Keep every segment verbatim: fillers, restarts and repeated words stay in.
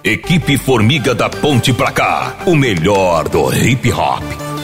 Equipe Formiga da Ponte pra cá, o melhor do hip hop.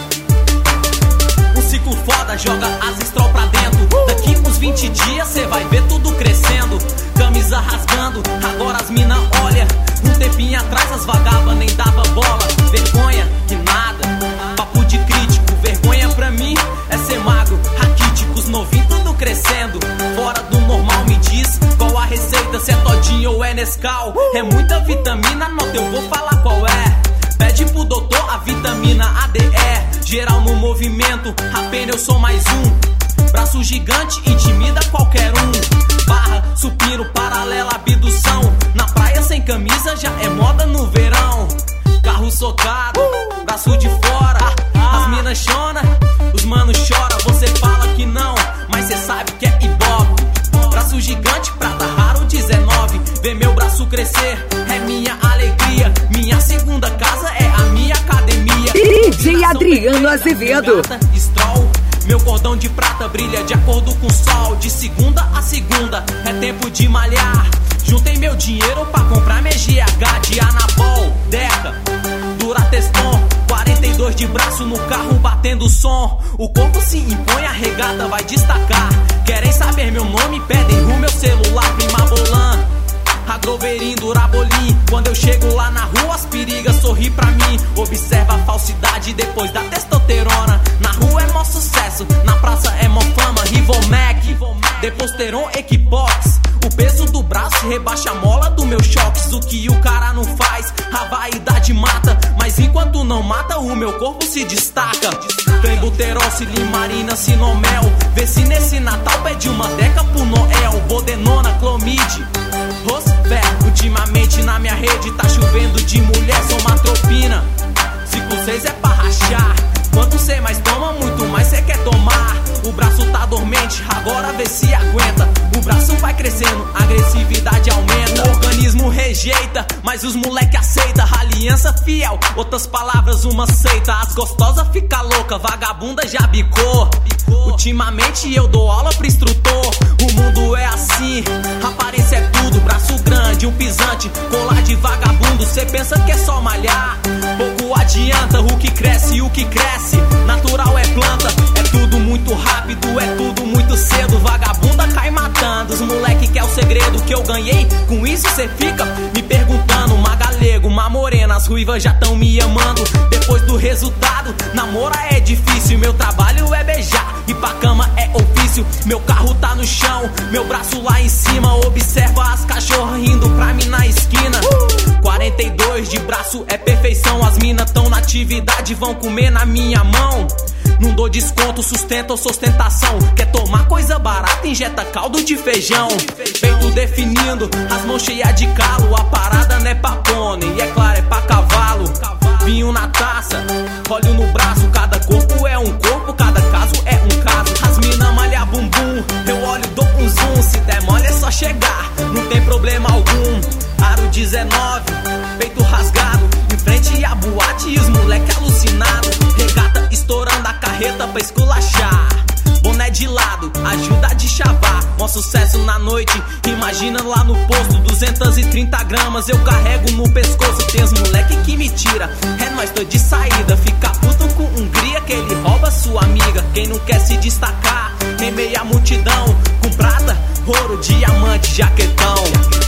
O ciclo foda joga as estrol pra dentro. Daqui uns vinte dias cê vai ver tudo crescendo. Camisa rasgando, agora as mina olha. Um tempinho atrás as vagabas nem dava bola. Vergonha que nada, papo de crítico. Vergonha pra mim é ser magro, raquíticos, novinho, tudo crescendo. Fora do normal, me diz qual a receita, se é todinho ou é Nescau. É muita vitamina, nota eu vou falar qual é. Pede pro doutor a vitamina A D E. Geral no movimento, apenas eu sou mais um. Braço gigante, intimida qualquer um. Barra, supino, paralela, abdução. Na praia sem camisa já é moda no verão. Carro socado, braço de fora. As minas chona, os manos chora. Você fala que não, mas cê sabe que é ibope. Braço gigante, prata raro, dezenove. Ver meu braço crescer é minha alegria. Minha segunda casa é a minha academia. D J Adriano Azevedo. Stroll, meu cordão de prata brilha de acordo com o sol. De segunda a segunda é tempo de malhar. Juntei meu dinheiro pra comprar minha G H de Anabol, Deca, Durateston. Quarenta e dois de braço no carro batendo som. O corpo se impõe, a regata vai destacar. Querem saber meu nome? Pedem o meu celular. Prima Bolan, Agroverim, Durabolim. Quando eu chego lá na rua as perigas sorri pra mim. Observa a falsidade depois da testosterona. Na rua é mó sucesso, na praça é mó fama. Rivomac, Deposteron, Equipox. O peso do braço rebaixa a mola do meu choques. O que o cara não faz, a vaidade mata. Mas enquanto não mata, o meu corpo se destaca. Clenbuterol, Silimarina, Sinomel. Vê se nesse Natal pede uma deca pro Noel. Bodenona, Clomide, Rosvé. Ultimamente na minha rede tá chovendo de mulher. Sou uma tropina, ciclo seis é pra rachar. Quanto cê mais toma, muito mais cê quer tomar. O braço tá dormente, agora vê se aguenta. O braço vai crescendo, a agressividade aumenta. O organismo rejeita, mas os moleque aceita. Aliança fiel, outras palavras uma seita. As gostosas fica louca, vagabunda já bicou. Ultimamente eu dou aula pro instrutor. O mundo é assim, aparência é tudo. Braço grande, um pisante, colar de vagabundo. Cê pensa que é só malhar, pouco adianta. O que cresce, o que cresce, natural é planta. É tudo muito rápido, é tudo muito cedo. Vagabunda cai matando, os moleque quer o segredo que eu ganhei. Com isso cê fica me perguntando. Uma galego, uma morena, as ruivas já tão me amando. Depois do resultado, namorar é difícil. Meu trabalho é beijar e pra cama é ofício. Meu carro tá no chão, meu braço lá em cima. Observa as cachorras rindo pra mim na esquina. Quarenta e dois de braço é perfeição. As minas tão na atividade, vão comer na minha mão. Não dou desconto, sustento ou sustentação. Quer tomar coisa barata, injeta caldo de feijão. Peito definindo, as mãos cheias de calo. A parada não é pra pônei, e é claro, é pra cavalo. Vinho na taça, óleo no braço. Cada corpo é um corpo, cada caso é um caso. As mina malha bumbum, eu olho, dou um zoom. Se der mole é só chegar, não tem problema algum. Aro dezenove, peito rasgado, em frente à boate e os moleque alucinado. Regata estourando a carreta pra esculachar. Boné de lado, ajuda de chavar. Mó sucesso na noite, imagina lá no posto. Duzentas e trinta gramas eu carrego no pescoço. Tem os moleque que me tira, é nóis, tô de saída. Fica puto com Hungria que ele rouba sua amiga. Quem não quer se destacar, em meio à multidão. Com prata, ouro, diamante, jaquetão.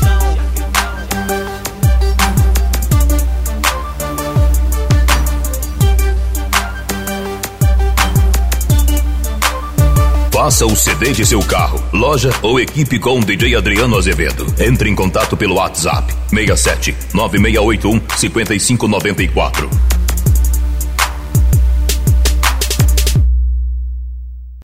Faça o C D de seu carro, loja ou equipe com o D J Adriano Azevedo. Entre em contato pelo WhatsApp seis sete nove seis oito um cinco cinco nove quatro.